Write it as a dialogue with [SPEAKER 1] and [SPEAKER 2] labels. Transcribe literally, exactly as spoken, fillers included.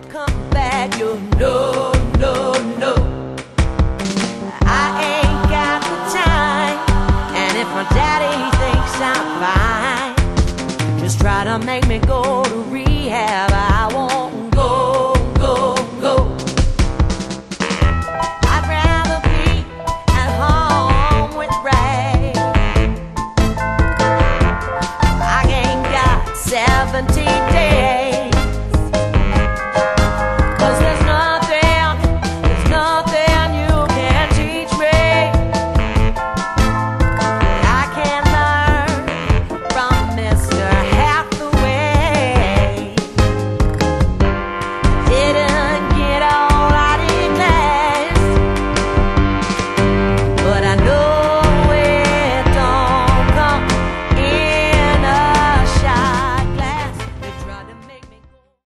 [SPEAKER 1] come back, you know, no, no. I ain't got the time, and if my daddy thinks I'm fine, just try to make me go to rehab. I